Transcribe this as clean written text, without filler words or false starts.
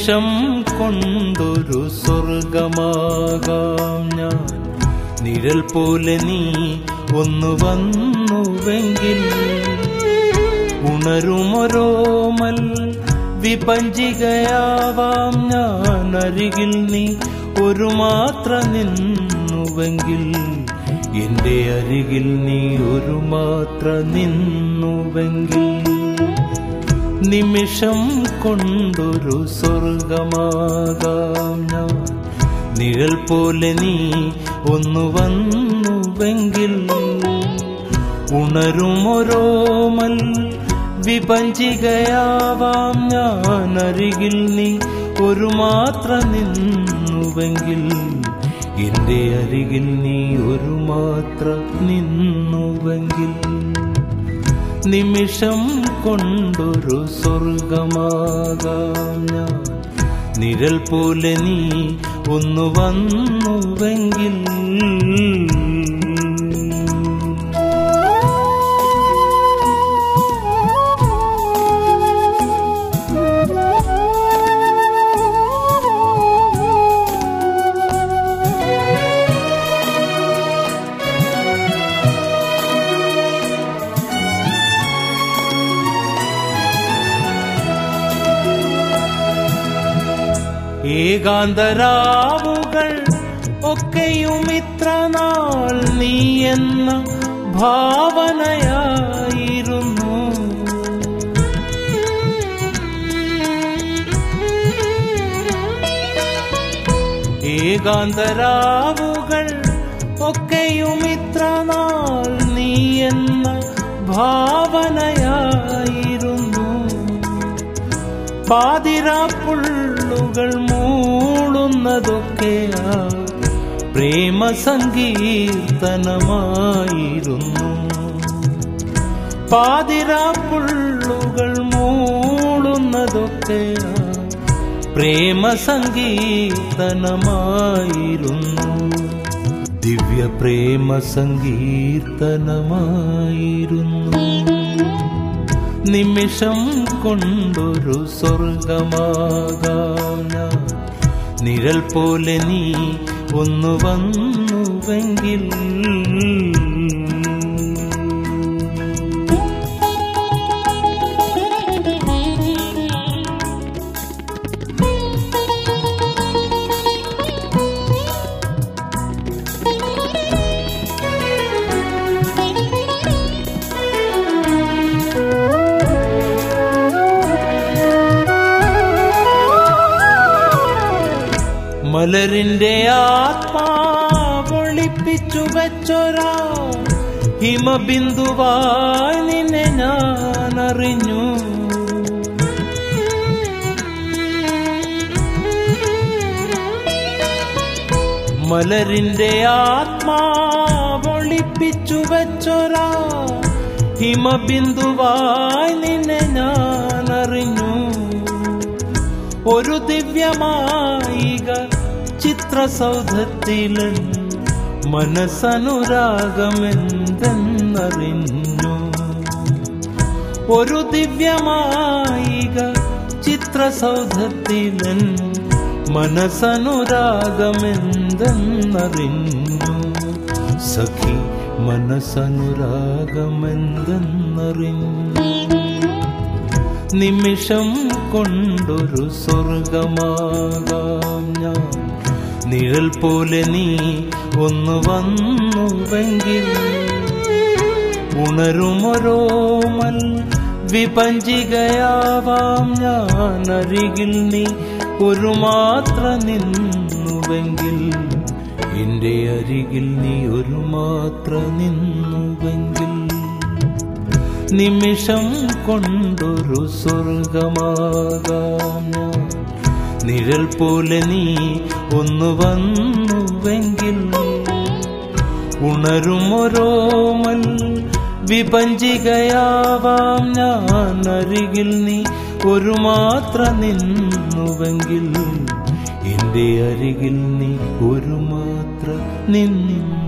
നിമിഷം കൊണ്ടൊരു സ്വർഗമാകാം ഞാൻ. നിഴൽ പോലെ നീ ഒന്ന് വന്നുവെങ്കിൽ ഉണരുമൊരോമൽ വിപഞ്ചികയാവാം ഞാൻ. അരികിൽ നീ ഒരു മാത്ര നിന്നുവെങ്കിൽ, എന്റെ അരികിൽ നീ ഒരു മാത്ര നിന്നുവെങ്കിൽ, നിമിഷം കൊണ്ടൊരു സ്വർഗമാകാം ഞാൻ. നിഴൽ പോലെ നീ ഒന്ന് വന്നുവെങ്കിൽ ഉണരുമൊരോമൽ വിപഞ്ചികയാവാം ഞാൻ. അരികിൽ നീ ഒരു മാത്ര നിന്നുവെങ്കിൽ, എന്റെ അരികിൽ നീ ഒരു മാത്ര നിന്നുവെങ്കിൽ, നിമിഷം കൊണ്ടൊരു സ്വർഗമാകാം ഞാൻ. നിഴൽ പോലെ നീ ഒന്ന് വന്നുവെങ്കിൽ. ഏകാന്തരാവുകൾ ഒക്കെയും ഇത്ര നാൾ നീ എന്ന ഭാവനയായിരുന്നു. ഏകാന്തരാവുകൾ ഒക്കെയും ഇത്ര നാൾ നീ എന്ന ഭാവനയായിരുന്നു. പാതിരാപ്പുള്ളുകൾ മൂളുന്നതൊക്കെയാ പ്രേമ സങ്കീർത്തനമായിരുന്നു. പാതിരാപ്പുള്ളുകൾ മൂളുന്നതൊക്കെയാ പ്രേമ സങ്കീർത്തനമായിരുന്നു. ദിവ്യ പ്രേമ സങ്കീർത്തനമായിരുന്നു. നിമിഷം കൊണ്ടൊരു സ്വർഗമാകാം ഞാൻ. നിഴൽ പോലെ നീ ഒന്ന് വന്നുവെങ്കിൽ, മലരിന്റെ ആത്മാവൊളിപ്പിച്ചു വെച്ചൊരാ ഹിമബിന്ദുവായി നിന്നെ ഞാൻ അറിഞ്ഞു. മലരിന്റെ ആത്മാവൊളിപ്പിച്ചു വെച്ചൊരാ ഹിമബിന്ദുവായി നിന്നെ ഞാൻ അറിഞ്ഞു. ഒരു ദിവ്യമായിക ചിത്രസൗധത്തിലൻ മനസ്സനുരാഗമെന്തെന്നറിഞ്ഞു. ഒരു ദിവ്യമായിക ചിത്രസൗധത്തിലൻ മനസ്സനുരാഗമെന്തെന്നറിഞ്ഞു. സഖി മനസ്സനുരാഗമെന്തെന്നറിഞ്ഞു. നിമിഷം കൊണ്ടൊരു സ്വർഗമാകാം ഞാൻ. നിഴൽ പോലെ നീ ഒന്ന് വന്നുവെങ്കിൽ ഉണരുമൊരോമൽ വിപഞ്ചികയാവാം ഞാൻ. അരികിൽ നീ ഒരു മാത്ര നിന്നുവെങ്കിൽ, എന്റെ അരികിൽ നീ ഒരു മാത്ര നിന്നുവെങ്കിൽ, നിമിഷം കൊണ്ടൊരു സ്വർഗമാകാം ഞാൻ. നിഴൽ പോലെ നീ ഒന്ന് വന്നുവെങ്കിൽ ഉണരുമൊരോമൽ വിപഞ്ചികയാവാം ഞാൻ. അരികിൽ നീ ഒരു മാത്ര നിന്നുവെങ്കിൽ, എന്റെ അരികിൽ നീ ഒരു മാത്ര നിന്നു.